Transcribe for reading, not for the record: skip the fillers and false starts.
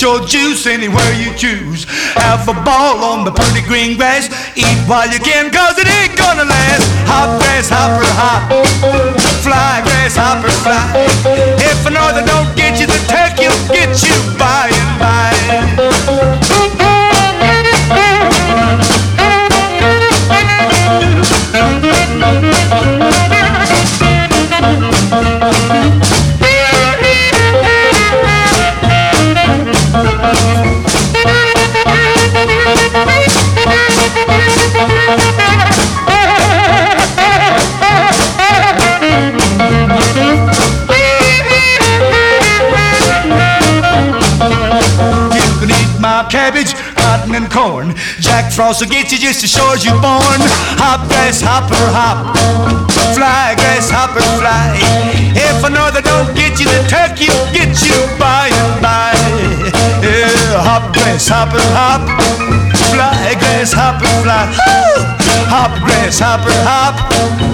your juice anywhere you choose. Have a ball on the pretty green grass. Eat while you can, cause it ain't gonna last. Hop, grasshopper, hop. Fly, grasshopper, fly. If another don't get you, the turkey will get you by and by. Cabbage, cotton, and corn. Jack Frost will get you just as sure as you're born. Hop, grasshopper, hop. Fly, grasshopper, fly. If another don't get you, the turkey will get you by and by. Yeah, hop, grasshopper, hop. Fly, grasshopper, fly. Hop, grasshopper, hop.